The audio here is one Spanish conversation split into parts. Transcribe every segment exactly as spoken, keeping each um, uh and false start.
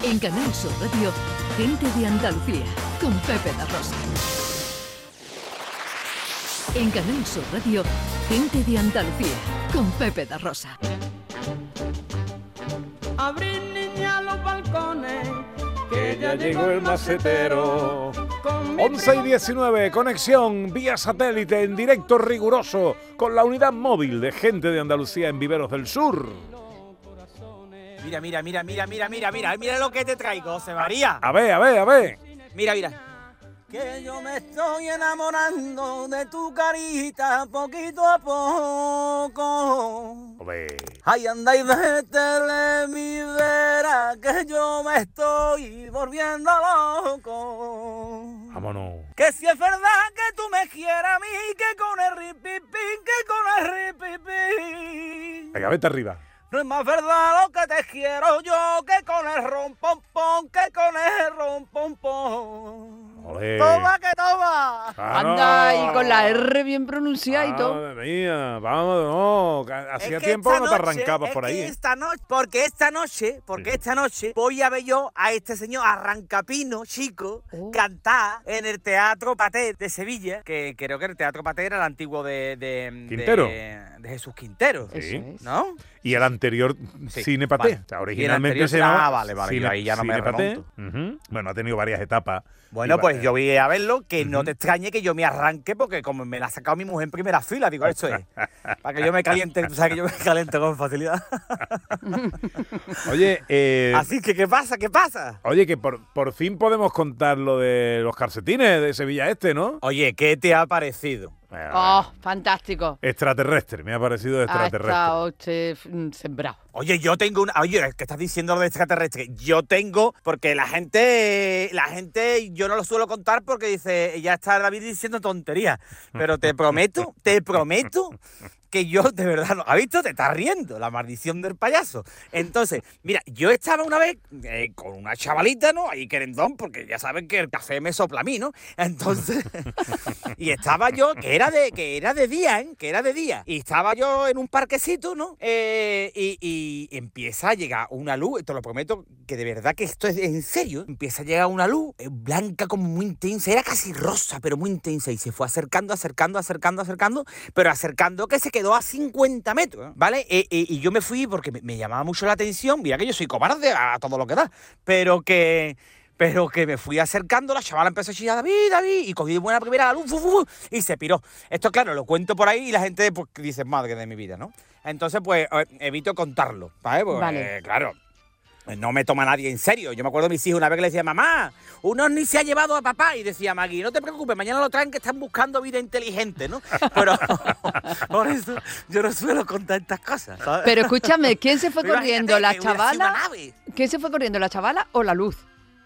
En Canal Sur Radio, Gente de Andalucía, con Pepe da Rosa. En Canal Sur Radio, Gente de Andalucía, con Pepe da Rosa. Abrir, niña, los balcones, que ya llegó el macetero. once y diecinueve, conexión vía satélite en directo riguroso con la unidad móvil de Gente de Andalucía en Viveros del Sur. Mira, mira, mira, mira, mira, mira, mira, mira lo que te traigo, José María. A ver, a ver, a ver. Mira, mira. Que yo me estoy enamorando de tu carita poquito a poco. Obe. Ay, anda y vétele mi vera, que yo me estoy volviendo loco. Vámonos. Que si es verdad que tú me quieres a mí, que con el ripipín, que con el ripipín. Venga, vete arriba. No es más verdad lo que te quiero yo, que con el rompompón, que con el rompompón. Olé. Toma que toma. Anda, y con la R bien pronunciada y todo. Madre mía, vamos, no. Hacía tiempo que no te arrancabas por ahí. ¿eh? Esta noche, porque esta noche, porque sí. esta noche voy a ver yo a este señor Arrancapino, chico, oh. cantar en el Teatro Paté de Sevilla, que creo que el Teatro Paté era el antiguo de, de, Quintero. de, de Jesús Quintero, sí. ¿no? Y el anterior sí. Cine Paté. Vale. O sea, originalmente se llamaba... llamaba Ah, vale, vale, Cine, yo ahí ya no me Paté. Uh-huh. Bueno, ha tenido varias etapas. Bueno, y pues va... yo voy a verlo, que uh-huh. no te extrañe que yo me arranque, porque como me la ha sacado mi mujer en primera fila, digo, esto es, para que yo me caliente, tú sabes que yo me caliento con facilidad. Oye, eh... Así que, ¿qué pasa? ¿Qué pasa? Oye, que por, por fin podemos contar lo de los calcetines de Sevilla Este, ¿no? Oye, ¿qué te ha parecido? Bueno, oh, fantástico. Extraterrestre, me ha parecido extraterrestre. Ha estado usted sembrado. Oye, yo tengo una... Oye, ¿qué estás diciendo lo de extraterrestre? Yo tengo... Porque la gente... La gente... Yo no lo suelo contar porque dice... Ya está David diciendo tonterías. Pero te prometo, te prometo... que yo, de verdad, ¿has visto? Te estás riendo, la maldición del payaso. Entonces, mira, yo estaba una vez eh, con una chavalita, ¿no? Ahí querendón, porque ya saben que el café me sopla a mí, ¿no? Entonces, y estaba yo, que era de que era de día, ¿eh? Que era de día. Y estaba yo en un parquecito, ¿no? Eh, y, y empieza a llegar una luz, te lo prometo, que de verdad que esto es en serio. Empieza a llegar una luz eh, blanca como muy intensa, era casi rosa, pero muy intensa. Y se fue acercando, acercando, acercando, acercando, pero acercando que se quedó a cincuenta metros, ¿vale? E, e, y yo me fui porque me, me llamaba mucho la atención. Mira que yo soy cobarde a todo lo que da, pero que... Pero que me fui acercando, la chavala empezó a chillar, David, David, y cogí de buena primera la luz, fu, fu, fu, y se piró. Esto, claro, lo cuento por ahí y la gente pues dice, madre de mi vida, ¿no? Entonces, pues, evito contarlo, ¿vale? Pues, vale. Eh, claro. No me toma nadie en serio. Yo me acuerdo de mis hijos una vez que le decía, mamá, uno ni se ha llevado a papá. Y decía Maggie, no te preocupes, mañana lo traen que están buscando vida inteligente, ¿no? Pero por eso yo no suelo contar estas cosas, ¿sabes? Pero escúchame, ¿quién se fue Pero corriendo? ¿La chavala? Nave. ¿Quién se fue corriendo, la chavala o la luz?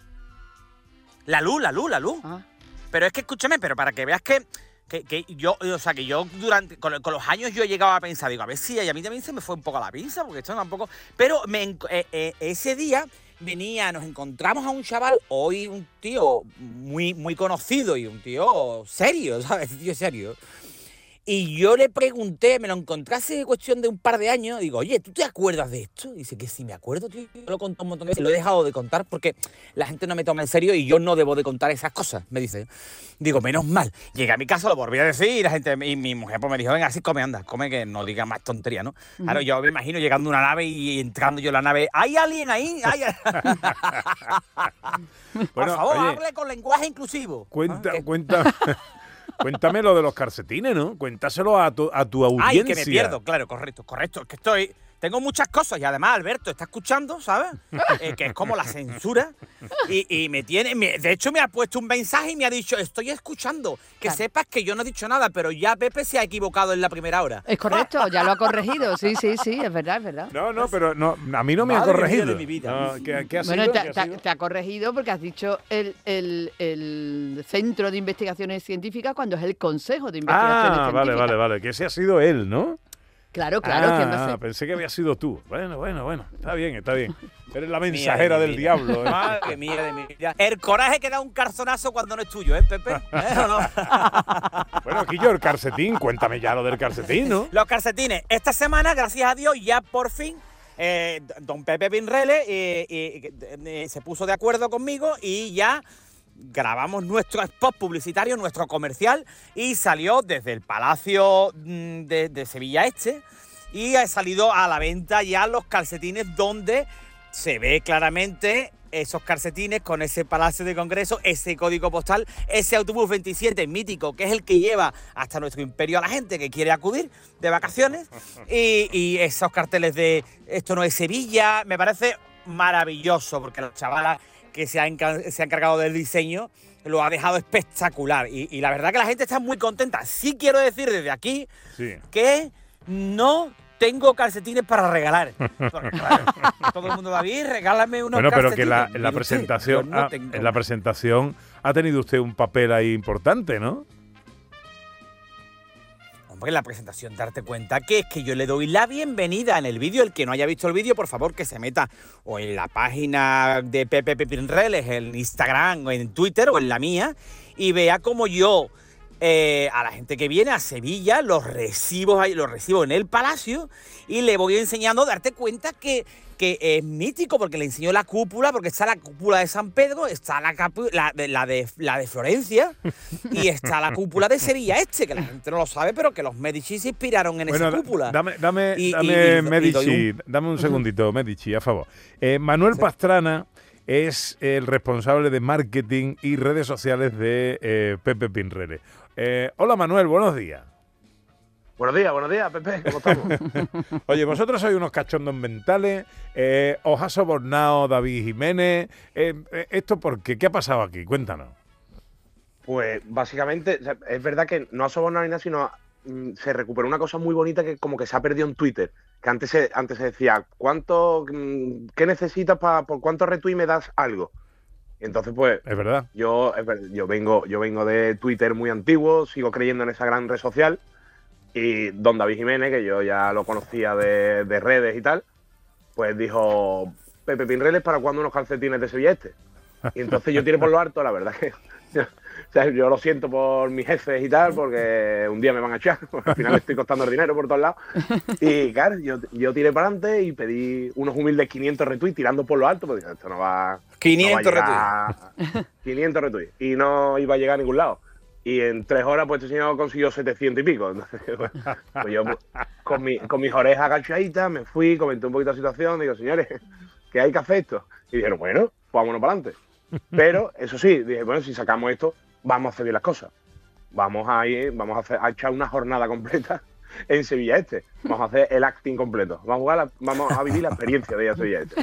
La luz, la luz, la luz. Ah. Pero es que escúchame, pero para que veas que... Que, que yo, o sea, que yo durante, con, con los años yo he llegado a pensar, digo, a ver si a mí también se me fue un poco la pinza, porque esto tampoco... Pero me, eh, eh, ese día venía, nos encontramos a un chaval, hoy un tío muy, muy conocido y un tío serio, ¿sabes? Un tío serio. Y yo le pregunté, me lo encontré hace cuestión de un par de años, digo, oye, ¿tú te acuerdas de esto? Y dice que sí, me acuerdo, tío. Yo lo conté un montón de veces, lo he dejado de contar porque la gente no me toma en serio y yo no debo de contar esas cosas, me dice. Digo, menos mal. Llegué a mi casa, lo volví a decir y la gente, y mi mujer pues me dijo, venga, así come, anda, come que no digas más tontería, ¿no? Uh-huh. Claro, yo me imagino llegando a una nave y entrando yo en la nave, ¿hay alguien ahí? ¿Hay... Por bueno, favor, oye, hable con lenguaje inclusivo. Cuenta, ¿Ah? cuenta... Cuéntame lo de los calcetines, ¿no? Cuéntaselo a tu, a tu audiencia. Ay, que me pierdo, claro, correcto, correcto. Es que estoy... Tengo muchas cosas y además Alberto está escuchando, ¿sabes? Eh, que es como la censura. Y, y me tiene... Me, de hecho, me ha puesto un mensaje y me ha dicho, estoy escuchando. Que claro. Sepas que yo no he dicho nada, pero ya Pepe se ha equivocado en la primera hora. Es correcto, ya lo ha corregido. Sí, sí, sí, es verdad, es verdad. No, no, pero no, a mí no me Madre ha corregido. De mi vida. No, ¿qué, qué ha bueno, sido? te, ¿Qué ha te, sido? te ha corregido porque has dicho el, el, el Centro de Investigaciones Científicas cuando es el Consejo de Investigaciones ah, Científicas. Vale, vale, vale, que ese ha sido él, ¿no? Claro, claro. Ah, pensé que había sido tú. Bueno, bueno, bueno. Está bien, está bien. Eres la mensajera de del vida. Diablo. ¿eh? Madre mía de mi vida. El coraje que da un calzonazo cuando no es tuyo, ¿eh, Pepe? ¿Eh o no? Bueno, Quillo, el calcetín. Cuéntame ya lo del calcetín, ¿no? Los calcetines. Esta semana, gracias a Dios, ya por fin eh, don Pepe Pinrele eh, eh, eh, se puso de acuerdo conmigo y ya grabamos nuestro spot publicitario, nuestro comercial, y salió desde el Palacio de, de Sevilla Este y ha salido a la venta ya los calcetines donde se ve claramente esos calcetines con ese Palacio de Congreso, ese código postal, ese autobús veintisiete mítico, que es el que lleva hasta nuestro imperio a la gente que quiere acudir de vacaciones, y, y esos carteles de esto no es Sevilla. Me parece maravilloso porque la chavala que se ha, enca- se ha encargado del diseño lo ha dejado espectacular, y, y la verdad que la gente está muy contenta. Sí quiero decir desde aquí sí. que no tengo calcetines para regalar. Porque, claro, todo el mundo, David, regálame unos bueno, calcetines. Bueno, pero que la, la presentación, no ha, en la presentación ha tenido usted un papel ahí importante, ¿no? Hombre, en la presentación darte cuenta que es que yo le doy la bienvenida en el vídeo. El que no haya visto el vídeo, por favor, que se meta o en la página de Pepe Pinreles, en Instagram, o en Twitter, o en la mía, y vea cómo yo... Eh, a la gente que viene a Sevilla, los recibo, ahí, los recibo en el Palacio y le voy enseñando, darte cuenta que, que es mítico, porque le enseño la cúpula, porque está la cúpula de San Pedro, está la, capu- la, de, la, de, la de Florencia y está la cúpula de Sevilla Este, que la gente no lo sabe, pero que los Medici se inspiraron en bueno, esa cúpula. Dame, dame, y, dame y, Medici, y un... dame un segundito, Medici, a favor. Eh, Manuel sí. Pastrana es el responsable de marketing y redes sociales de eh, Pepe Pinrele. Eh, hola Manuel, buenos días. Buenos días, buenos días, Pepe, ¿cómo estamos? Oye, vosotros sois unos cachondos mentales, eh, os ha sobornado David Jiménez, eh, eh, ¿esto por qué? ¿Qué ha pasado aquí? Cuéntanos. Pues básicamente, es verdad que no ha sobornado ni nada, sino mm, se recuperó una cosa muy bonita que como que se ha perdido en Twitter, que antes se, antes se decía, ¿cuánto, mm, qué necesitas para, por cuánto retweet me das algo? Y entonces, pues, es verdad. Yo, es verdad, yo vengo, yo vengo de Twitter muy antiguo, sigo creyendo en esa gran red social, y don David Jiménez, que yo ya lo conocía de, de redes y tal, pues dijo, Pepe Pinreles, ¿para cuándo unos calcetines de Sevilla Este? Y entonces yo tiré por lo harto, la verdad que yo, o sea, yo lo siento por mis jefes y tal, porque un día me van a echar, al final estoy costando el dinero por todos lados. Y claro, yo, yo tiré para adelante y pedí unos humildes quinientos retweets tirando por lo alto, porque esto no va... quinientos no retweets. quinientos retweets. Y no iba a llegar a ningún lado. Y en tres horas, pues este señor consiguió setecientos y pico. Entonces, pues, pues yo con, mi, con mis orejas agachaditas me fui, comenté un poquito la situación, digo, señores, ¿qué hay que hacer esto? Y dijeron, bueno, pues vámonos para adelante. Pero, eso sí, dije, bueno, si sacamos esto, vamos a hacer bien las cosas. Vamos a ir, vamos a, hacer, a echar una jornada completa en Sevilla Este. Vamos a hacer el acting completo. Vamos a, jugar la, vamos a vivir la experiencia de ir a Sevilla Este.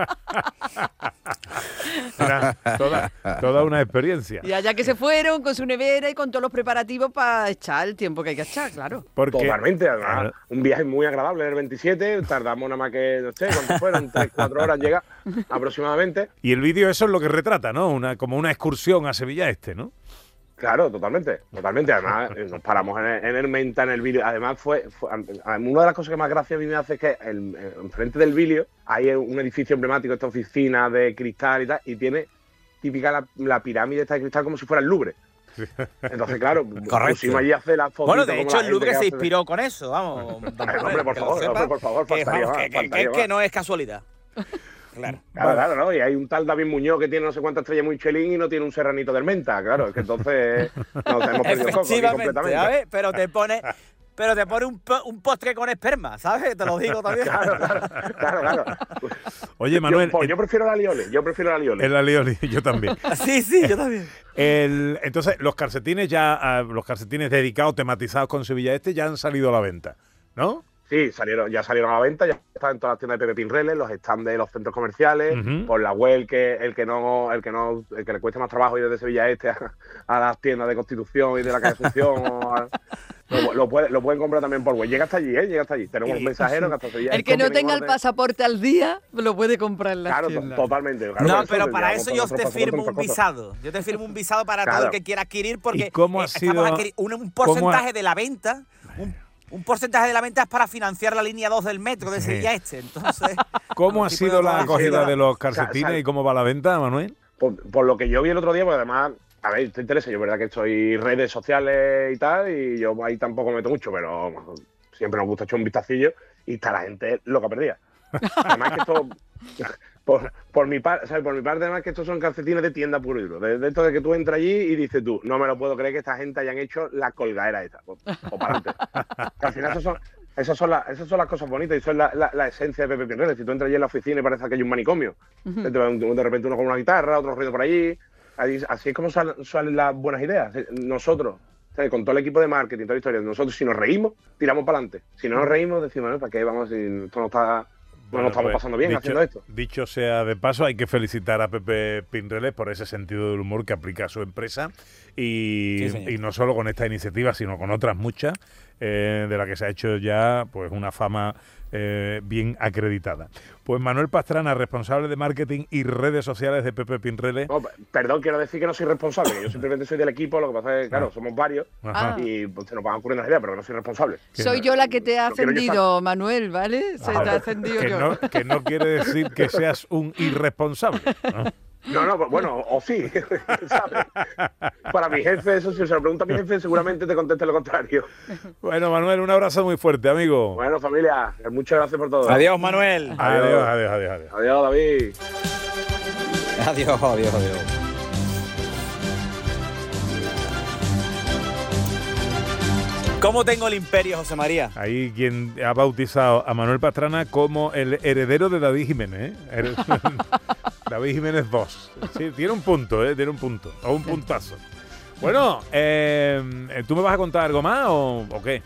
Era toda, toda una experiencia. Y allá que se fueron con su nevera y con todos los preparativos para echar el tiempo que hay que echar, claro. Porque, totalmente, además, un viaje muy agradable en el veintisiete, tardamos nada más que, no sé, cuánto fueron, tres, cuatro horas llega aproximadamente. Y el vídeo eso es lo que retrata, ¿no? Una, como una excursión a Sevilla Este, ¿no? Claro, totalmente, totalmente. Además, nos paramos en el, en el Menta, en el vídeo. Además, fue, fue una de las cosas que más gracia a mí me hace es que el, enfrente del vídeo hay un edificio emblemático, esta oficina de cristal y tal, y tiene típica la, la pirámide esta de cristal como si fuera el Louvre. Entonces, claro, pusimos allí a hacer las fotos. Bueno, de hecho, el Louvre se inspiró con eso, vamos. Hombre, por favor, hombre, por favor, faltaría más, que, que, que, que no es casualidad. Claro. Claro, claro, ¿no? Y hay un tal David Muñoz que tiene no sé cuántas estrellas Michelin y no tiene un serranito del Menta, claro, es que entonces nos hemos perdido el foco aquí completamente. ¿Sabes? Pero te pone, pero te pone un, un postre con esperma, ¿sabes? Te lo digo también. Claro, claro, claro, claro. Oye, Manuel... Yo, pues, yo prefiero la Lioli, yo prefiero la Lioli. El Alioli, yo también. Sí, sí, yo también. El, entonces, los calcetines ya, los calcetines dedicados, tematizados con Sevilla Este, ya han salido a la venta, ¿no? Sí, salieron, ya salieron a la venta, ya están en todas las tiendas de Pepe Pinreles, los stands de los centros comerciales, uh-huh. por la web, que el que no, el que no, el que le cueste más trabajo ir desde Sevilla Este a, a las tiendas de Constitución y de la calle Asunción, o a, lo, lo, puede, lo pueden comprar también por web. Llega hasta allí, ¿eh? Llega hasta allí. Tenemos un mensajero que hasta Sevilla. El que no tenga el pasaporte al día, lo puede comprar en la Claro, tienda. totalmente. Claro, no, pero para eso yo te firmo un visado. Yo te firmo un visado para claro. todo el que quiera adquirir, porque cómo ha eh, sido, adquirir un, un porcentaje ha... de la venta. Un, Un porcentaje de la venta es para financiar la línea dos del metro de Sevilla Este. Entonces, ¿cómo ha sido la acogida de los calcetines o sea, y cómo va la venta, Manuel? Por, por lo que yo vi el otro día, porque además, a ver, te interesa, yo verdad que estoy en redes sociales y tal, y yo ahí tampoco me meto mucho, pero siempre nos gusta echar un vistacillo y está la gente loca perdida. Además que esto, por, por, mi par, o sea, por mi parte, además que estos son calcetines de tienda puro y duro. De, de esto de que tú entras allí y dices tú, no me lo puedo creer que esta gente hayan hecho la colgadera esta, o, o para adelante. Que al final esos son, esas son, la, esas son las cosas bonitas y son la, la, la esencia de Pepe Pinreles. Si tú entras allí en la oficina y parece que hay un manicomio, uh-huh. de, de repente uno con una guitarra, otro ruido por allí. Ahí, así es como salen, salen las buenas ideas. Nosotros, o sea, con todo el equipo de marketing, toda la historia, nosotros si nos reímos, tiramos para adelante. Si no nos reímos, decimos, ¿no? ¿Para qué vamos si esto no está... No nos estamos pasando bien dicho, haciendo esto. Dicho sea de paso, hay que felicitar a Pepe Pinreles por ese sentido del humor que aplica a su empresa y, sí, y no solo con esta iniciativa, sino con otras muchas, eh, de la que se ha hecho ya pues una fama eh, bien acreditada. Pues Manuel Pastrana, responsable de marketing y redes sociales de Pepe Pinreles. No, perdón, quiero decir que no soy responsable, que yo simplemente soy del equipo, lo que pasa es que, claro, ah. somos varios Ajá. y pues, se nos van ocurriendo las ideas, pero que no soy responsable. Soy yo la que te ha ascendido, Manuel, ¿vale? Se ah, te ha ascendido que yo. No, que no quiere decir que seas un irresponsable, ¿no? No, no, bueno, o sí, ¿sabes? Para mi jefe, eso si se lo pregunta a mi jefe, seguramente te conteste lo contrario. Bueno, Manuel, un abrazo muy fuerte, amigo. Bueno, familia, muchas gracias por todo. Adiós, Manuel. Adiós, adiós, adiós. Adiós, adiós David. Adiós, adiós, adiós. ¿Cómo tengo el imperio, José María? Ahí quien ha bautizado a Manuel Pastrana como el heredero de David Jiménez, ¿eh? David Jiménez dos. Sí, tiene un punto, ¿eh? Tiene un punto. O un puntazo. Bueno, eh, ¿tú me vas a contar algo más o, o qué?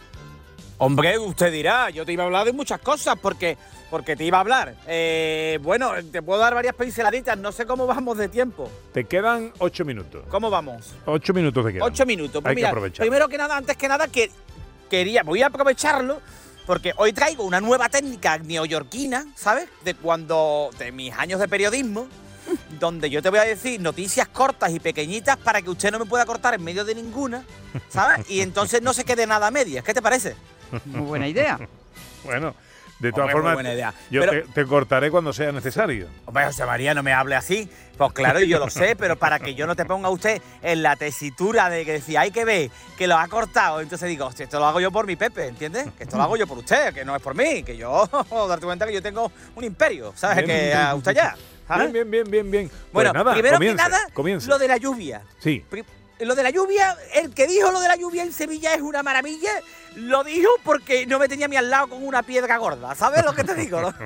Hombre, usted dirá, yo te iba a hablar de muchas cosas porque, porque te iba a hablar. Eh, bueno, te puedo dar varias pinceladitas, no sé cómo vamos de tiempo. Te quedan ocho minutos. ¿Cómo vamos? Ocho minutos te quedan. Ocho minutos. Pues Hay mira, que aprovechar. Primero que nada, antes que nada, que quería, voy a aprovecharlo porque hoy traigo una nueva técnica neoyorquina, ¿sabes? De cuando, de mis años de periodismo, donde yo te voy a decir noticias cortas y pequeñitas para que usted no me pueda cortar en medio de ninguna, ¿sabes? Y entonces no se quede nada a medias. ¿Qué te parece? Muy buena idea. Bueno, de todas Hombre, formas, buena idea. yo pero, te, te cortaré cuando sea necesario. Hombre, José María, no me hable así. Pues claro, yo lo sé, pero para que yo no te ponga a usted en la tesitura de que decía, hay que ver que lo ha cortado. Entonces digo, hostia, esto lo hago yo por mi Pepe, ¿entiendes? Que esto lo hago yo por usted, que no es por mí, que yo, darte cuenta que yo tengo un imperio, ¿sabes? Bien, que bien, a usted ya. ¿sabes? Bien, bien, bien, bien, bien. Bueno, pues nada, primero comience, que nada, comience. lo de la lluvia. Sí. Lo de la lluvia, el que dijo lo de la lluvia en Sevilla es una maravilla, lo dijo porque no me tenía a mí al lado con una piedra gorda, ¿sabes lo que te digo? ¿No?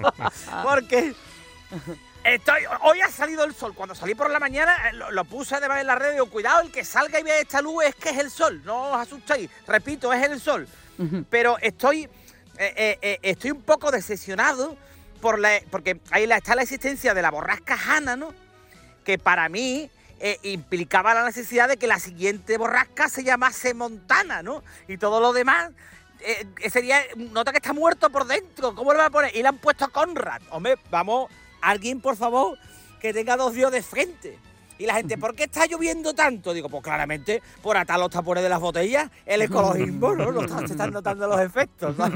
Porque estoy, hoy ha salido el sol, cuando salí por la mañana lo, lo puse además en la red, digo, cuidado, el que salga y vea esta luz es que es el sol, no os asustéis, repito, es el sol. Uh-huh. Pero estoy, eh, eh, eh, estoy un poco decepcionado por la, porque ahí está la existencia de la borrasca Hanna, ¿no? Que para mí Eh, implicaba la necesidad de que la siguiente borrasca se llamase Montana, ¿no? Y todo lo demás eh, sería, nota que está muerto por dentro, ¿cómo le va a poner? Y le han puesto Conrad. Hombre, vamos, alguien por favor que tenga dos dios de frente. Y la gente, ¿por qué está lloviendo tanto? Digo, pues claramente por atar los tapones de las botellas, el ecologismo, ¿no? No se están notando los efectos, ¿no?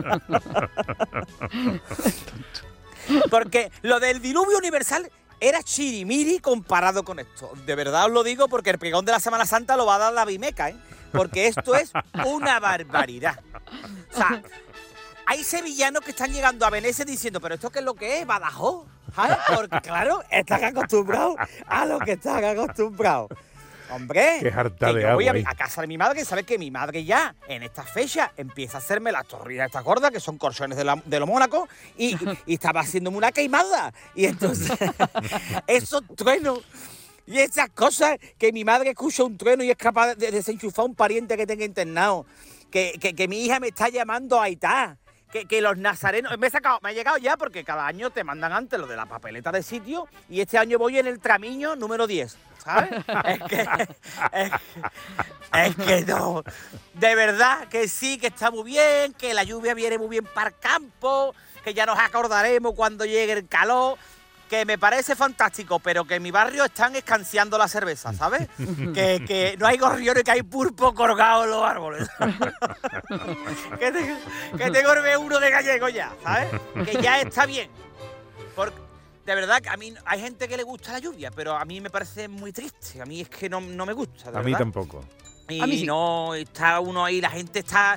Porque lo del diluvio universal era chirimiri comparado con esto. De verdad os lo digo porque el pregón de la Semana Santa lo va a dar la Vimeca, ¿eh? Porque esto es una barbaridad. O sea, hay sevillanos que están llegando a Venecia diciendo, ¿pero esto qué es lo que es? ¿Badajoz? ¿Sabes? Porque claro, están acostumbrados a lo que están acostumbrados. Hombre, qué harta que de yo voy agua a, a casa de mi madre, ¿sabes? Que mi madre ya en esta fecha empieza a hacerme las torrillas estas gordas, que son corchones de, la, de los Mónaco, y, y estaba haciéndome una queimada. Y entonces, esos truenos y esas cosas, que mi madre escucha un trueno y es capaz de desenchufar a un pariente que tenga internado, que, que, que mi hija me está llamando a Aitá. Que, que los nazarenos, me he sacado, me ha llegado ya porque cada año te mandan antes lo de la papeleta de sitio y este año voy en el tramiño número diez, ¿sabes? es que, es, es que no, de verdad que sí, que está muy bien, que la lluvia viene muy bien para el campo, que ya nos acordaremos cuando llegue el calor, que me parece fantástico, pero que en mi barrio están escanciando la cerveza, ¿sabes? que, que no hay gorriones, que hay pulpo colgado en los árboles. que, te, que te gorbe uno de gallego ya, ¿sabes? Que ya está bien. Porque, de verdad, que a mí hay gente que le gusta la lluvia, pero a mí me parece muy triste. A mí es que no, no me gusta, de A verdad. mí tampoco. Y a mí sí. no, está uno ahí, la gente está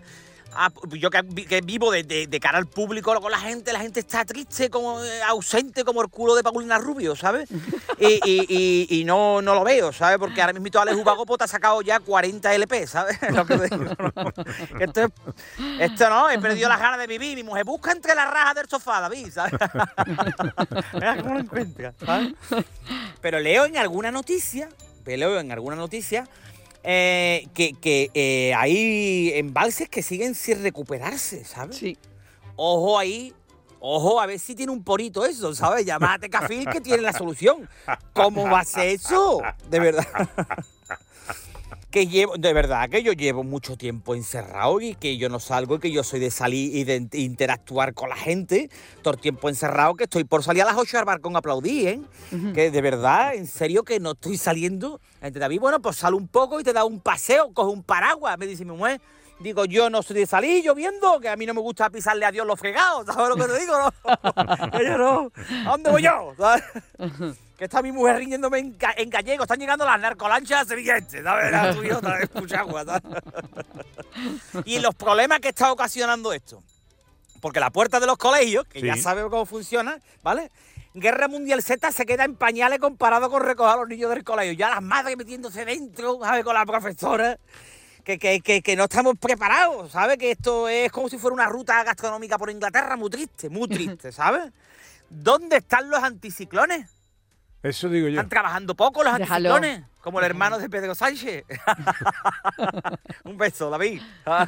Ah, yo que, que vivo de, de, de cara al público con la gente, la gente está triste, como eh, ausente, como el culo de Paulina Rubio, ¿sabes? Y, y, y, y no, no lo veo, ¿sabes? Porque ahora mismo Alex Ubago te ha sacado ya cuarenta L P, ¿sabes? Lo que te digo, ¿no? Esto, es, esto no, he perdido las ganas de vivir. Mi mujer busca entre las rajas del sofá, David, ¿sabes? Mira cómo lo encuentra, ¿sabes? Pero leo en alguna noticia, leo en alguna noticia... Eh, que, que eh, hay embalses que siguen sin recuperarse, ¿sabes? Sí. Ojo ahí, ojo, a ver si tiene un porito eso, ¿sabes? Llámate a Cafil que tiene la solución. ¿Cómo va a ser eso? De verdad. Que llevo, de verdad que yo llevo mucho tiempo encerrado y que yo no salgo y que yo soy de salir y de interactuar con la gente. Todo el tiempo encerrado, que estoy por salir a las ocho al balcón a aplaudir, ¿eh? Uh-huh. Que de verdad, en serio, que no estoy saliendo. Entre David, bueno, pues sale un poco y te da un paseo, coge un paraguas, me dice mi mujer. Digo, yo no soy de salir lloviendo, que a mí no me gusta pisarle a Dios los fregados, ¿sabes lo que te digo? No? Yo no. ¿A dónde voy yo? ¿Sabes? Que está mi mujer riñéndome en, ga en gallego. Están llegando las narcolanchas de Sevilla Este, ¿sabes? La tuya, escucha agua, ¿sabes? Y los problemas que está ocasionando esto. Porque la puerta de los colegios, que sí, ya sabe cómo funciona, ¿vale? Guerra Mundial Z se queda en pañales comparado con recoger a los niños del colegio. Ya las madres metiéndose dentro, ¿sabes? Con la profesora. Que, que, que, que no estamos preparados, ¿sabes? Que esto es como si fuera una ruta gastronómica por Inglaterra muy triste, muy triste, ¿sabes? ¿Dónde están los anticiclones? Eso digo yo. Están trabajando poco los Déjalo. anticiclones, como el hermano de Pedro Sánchez. Un beso, David.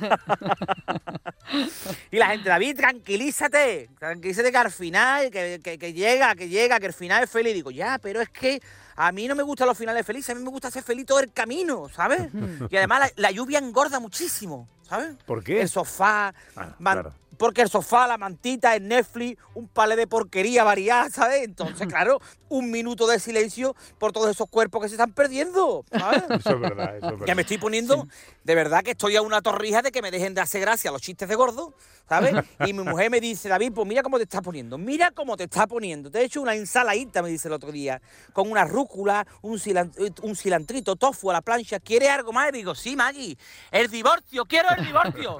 Y la gente, David, tranquilízate, tranquilízate que al final, que, que, que llega, que llega, que el final es feliz. Digo, ya, pero es que a mí no me gustan los finales felices, a mí me gusta ser feliz todo el camino, ¿sabes? Y además la, la lluvia engorda muchísimo, ¿sabes? ¿Por qué? El sofá, Ah, man, claro. Porque el sofá, la mantita, el Netflix, un palé de porquería variada, ¿sabes? Entonces, claro, un minuto de silencio por todos esos cuerpos que se están perdiendo, ¿sabes? Eso es verdad, eso es verdad. Ya me estoy poniendo, de verdad que estoy a una torrija de que me dejen de hacer gracia los chistes de gordo, ¿sabes? Y mi mujer me dice, David, pues mira cómo te estás poniendo, mira cómo te estás poniendo. Te he hecho una ensaladita, me dice el otro día, con una rúcula, un, cilant un cilantrito, tofu a la plancha. ¿Quieres algo más? Y digo, sí, Maggie, el divorcio, quiero el divorcio.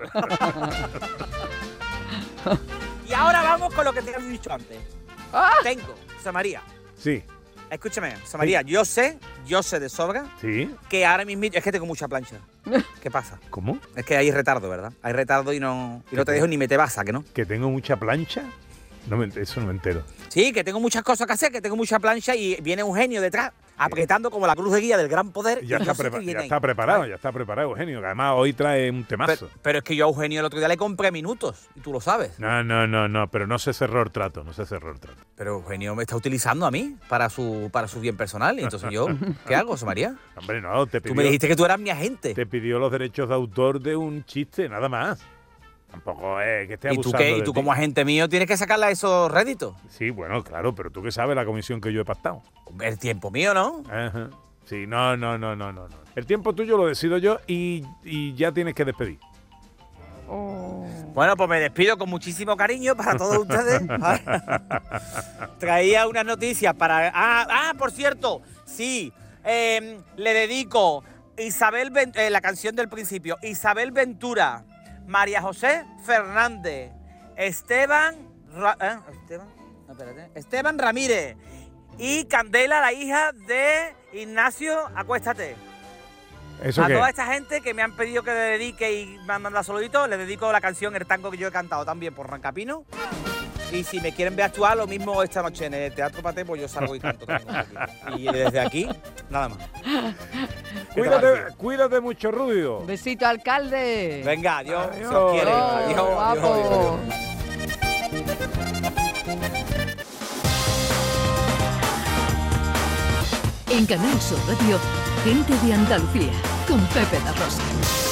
Y ahora vamos con lo que te he dicho antes. ¡Ah! Tengo, José María. Sí, Escúchame, José María, yo sé, yo sé de sobra sí. que ahora mismo es que tengo mucha plancha. ¿Qué pasa? ¿Cómo? Es que hay retardo, ¿verdad? Hay retardo y no, y no te dejo ni meter basa, ¿que no? ¿Que tengo mucha plancha? No me, eso no me entero. Sí, que tengo muchas cosas que hacer, que tengo mucha plancha y viene Eugenio detrás, apretando como la cruz de guía del gran poder. Ya, y está, no sé qué prepa viene ya ahí. está preparado, ya está preparado, Eugenio, que además hoy trae un temazo. Pero, pero es que yo a Eugenio el otro día le compré minutos, y tú lo sabes. No, no, no, no, pero no se cerró el trato, no se cerró el trato. Pero Eugenio me está utilizando a mí para su, para su bien personal. Y entonces yo, ¿qué hago, José María? Hombre, no, te pidió, Tú me dijiste que tú eras mi agente. te pidió los derechos de autor de un chiste, nada más. Tampoco es que esté ¿Y tú abusando qué? ¿Y de tú ti. como agente mío tienes que sacarle a esos réditos? Sí, bueno, claro, pero tú que sabes la comisión que yo he pactado. El tiempo mío, ¿no? Ajá. Sí, no, no, no, no, no. no. El tiempo tuyo lo decido yo y, y ya tienes que despedir. Oh. Bueno, pues me despido con muchísimo cariño para todos ustedes. Traía unas noticias para... Ah, ah, por cierto, sí, eh, le dedico Isabel Ven- eh, la canción del principio, Isabel Ventura, María José Fernández, Esteban... Ra ¿eh? Esteban? No, espérate. Esteban Ramírez y Candela, la hija de Ignacio Acuéstate. ¿Eso A qué? toda esta gente que me han pedido que le dedique y me han mandado saluditos, les dedico la canción El Tango que yo he cantado también por Rancapino. Y si me quieren ver actuar, lo mismo esta noche en el Teatro Paté, pues yo salgo y canto también un poquito. Y desde aquí, nada más. Cuídate, cuídate mucho, Rubio. Besito, alcalde. Venga, adiós, si Adiós. os quiere. Oh, Adiós, adiós, guapo. adiós. En Canal Sur Radio, Gente de Andalucía, con Pepe da Rosa.